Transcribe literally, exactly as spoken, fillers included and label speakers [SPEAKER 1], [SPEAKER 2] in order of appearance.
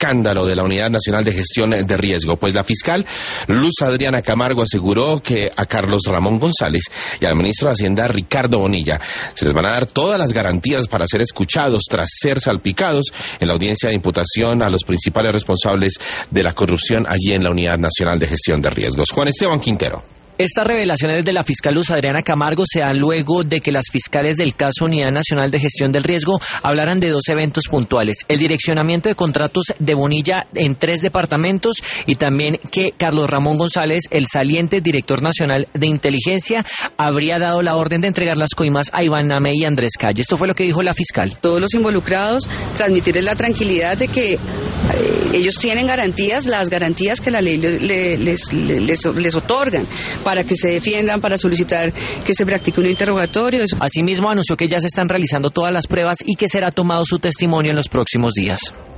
[SPEAKER 1] escándalo de la Unidad Nacional de Gestión de Riesgo. Pues la fiscal Luz Adriana Camargo aseguró que a Carlos Ramón González y al ministro de Hacienda Ricardo Bonilla se les van a dar todas las garantías para ser escuchados tras ser salpicados en la audiencia de imputación a los principales responsables de la corrupción allí en la Unidad Nacional de Gestión de Riesgos. Juan Esteban Quintero.
[SPEAKER 2] Estas revelaciones de la fiscal Luz Adriana Camargo se dan luego de que las fiscales del caso Unidad Nacional de Gestión del Riesgo hablaran de dos eventos puntuales: el direccionamiento de contratos de Bonilla en tres departamentos y también que Carlos Ramón González, el saliente director nacional de inteligencia, habría dado la orden de entregar las coimas a Iván Name y Andrés Calle. Esto fue lo que dijo la fiscal.
[SPEAKER 3] Todos los involucrados, transmitirles la tranquilidad de que eh, ellos tienen garantías, las garantías que la ley le, le, les, les, les otorgan, para que se defiendan, para solicitar que se practique un interrogatorio.
[SPEAKER 2] Asimismo, anunció que ya se están realizando todas las pruebas y que será tomado su testimonio en los próximos días.